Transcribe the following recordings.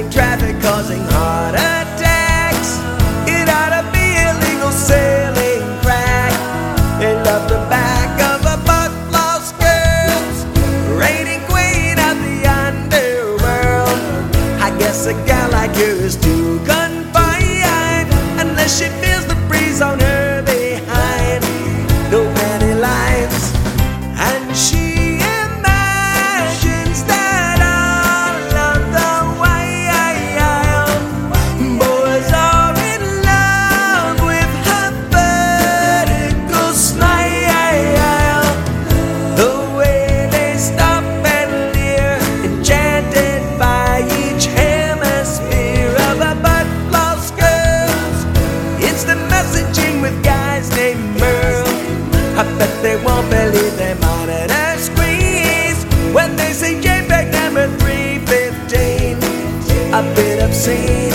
stopping traffic, causing heart attacks. It ought to be illegal selling crack. They love the back of a butt-floss girl, reigning queen of the underworld. I guess a gal like her is too confined, unless she feels the breeze on her behind. No many lines, and she imagines that all of the while boys are in love with her vertical smile. The way they stop and leer, enchanted by each hemisphere of a butt-floss girls. Instant messaging with guys named Merle. I bet they won't believe they monitor screens when they say JPEG number 315. A bit obscene.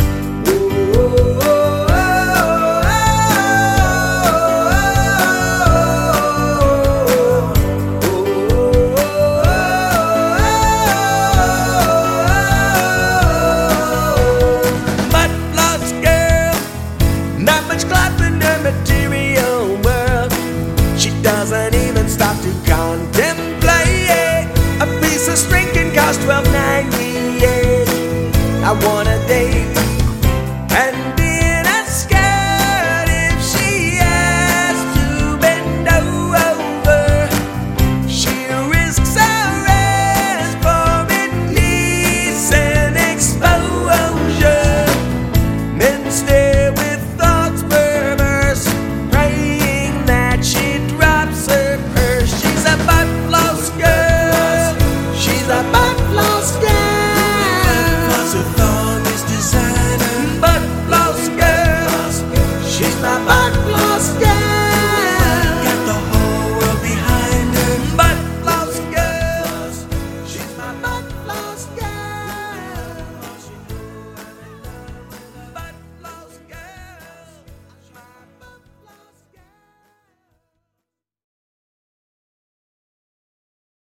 Butt-floss girl, not much cloth in her material world. She doesn't even stop to contemplate. A piece of string can cost $12.98. I want a date, and in a skirt if she has to bend over. She risks arrest for indecent exposure. Men stare with thoughts perverse, praying that she drops her purse. She's a butt-floss girl. She's a butt-floss girl. Her thong is designer. Butt-floss girl. She's my butt-floss girl.